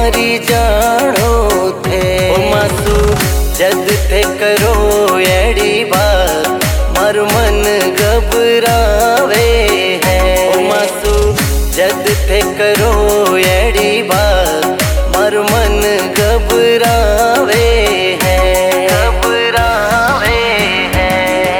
मारी जानो थे। ओ मासू जद थे करो एड़ी बात मारो मन घबरावे है। ओ मासू जद थे करो एड़ी बात मारो मन घबरावे है, घबरावे है।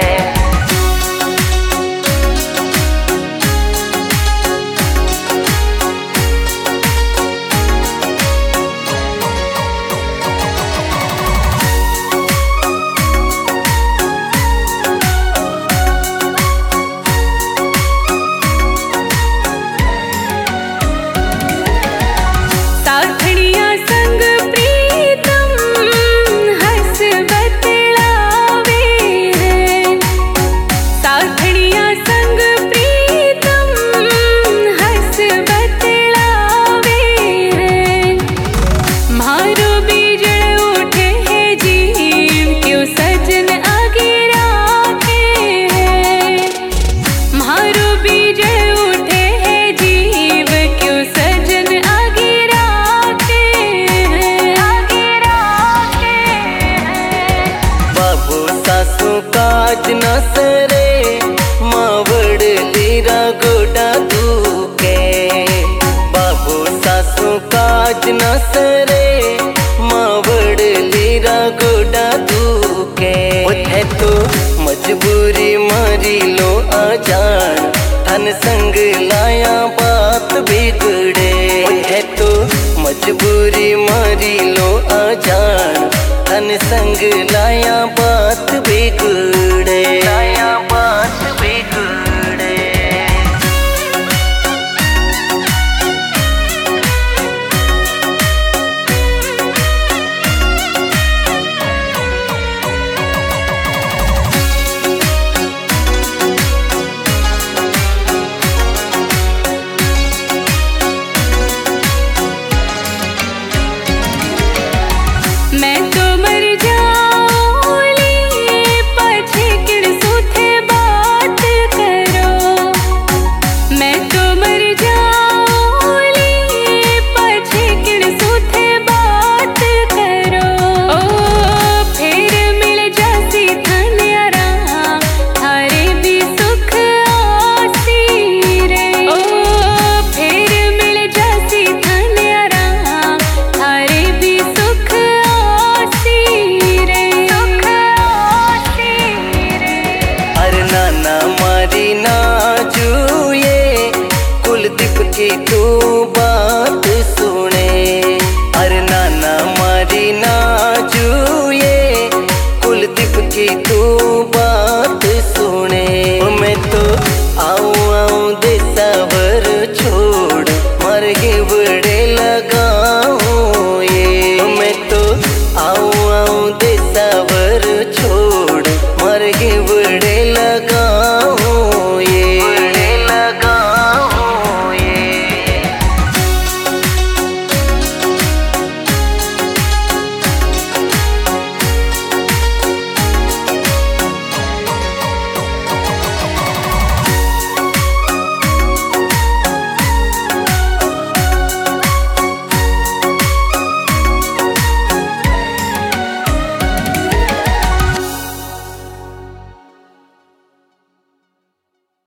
काज न सरे मावड़ लीरा गोडा दुके। बाबू सासू काज न सरे मावड़ लीरा गोडा दुके। उठे तो मजबूरी मारी लो आ जान थन संग लाया बात बिगड़े। उठे तो मजबूरी मारी लो आ जान थन संग लाया बात बिगड़े।